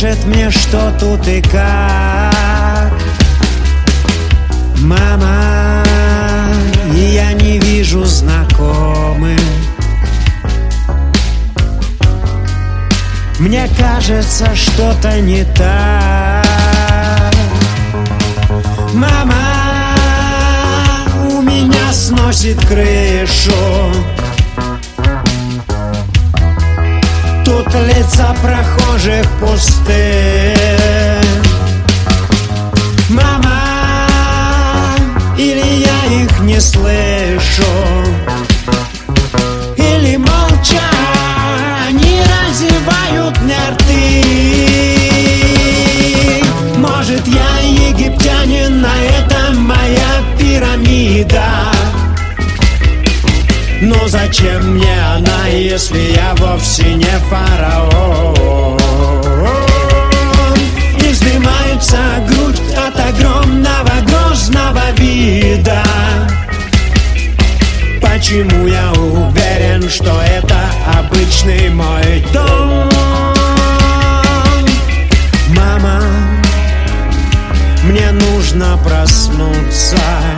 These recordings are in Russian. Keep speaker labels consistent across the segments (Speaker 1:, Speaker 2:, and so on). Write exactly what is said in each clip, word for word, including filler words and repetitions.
Speaker 1: скажет мне, что тут и как. Мама, я не вижу знакомых. Мне кажется, что-то не так. Мама, у меня сносит крышу. Тут лица прохожих пусты. Мама, или я их не слышу, или молча они разевают мне рты. Может, я египтянин, а это моя пирамида. Но зачем мне она, если я вовсе не фараон? И вздымается грудь от огромного грозного вида. Почему я уверен, что это обычный мой дом? Мама, мне нужно проснуться.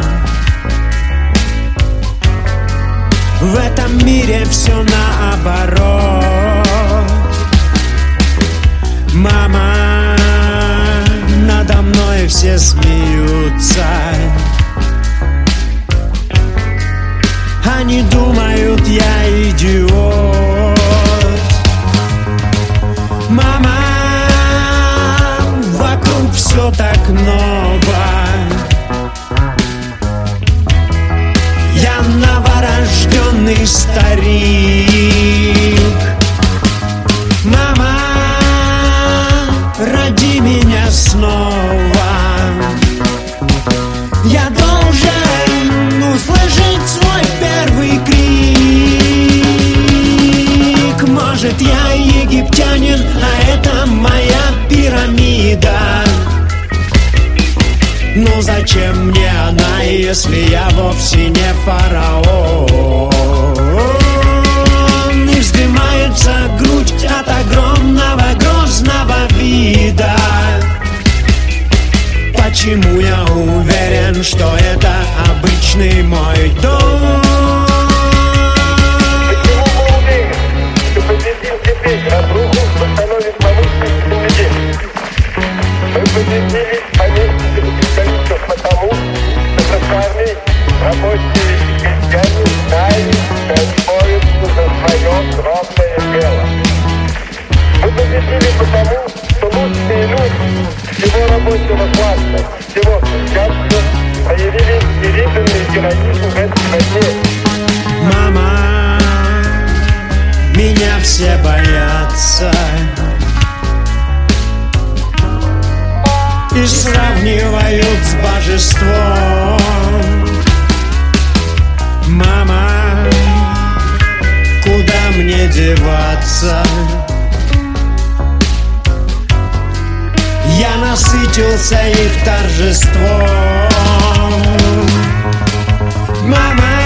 Speaker 1: В этом мире все наоборот. Мама, надо мной все смеются. Они думают, я идиот. Мама, вокруг все так ново. Я новорожденный старик. Мама, роди меня снова. Я должен услышать свой первый крик. Может, я египтянин, а это моя пирамида. Но зачем мне она, если я вовсе не фараон? И вздымается грудь от огромного грозного вида. Почему я уверен, что это обычный мой дом?
Speaker 2: Почему мы уверены, что победим теперь разруху, восстановим повышенность земледелия? Мы победили поместных специалистов потому, что красавные рабочие и крестьяне знали, что они борются за свое кровное дело. Мы победили потому, что лучшие люди всего рабочего класса, всего крестьянства проявили невиданный героизм в этой войне.
Speaker 1: Мама, меня все боятся и сравнивают с божеством. Мама, куда мне деваться? Я насытился их торжеством. Мама,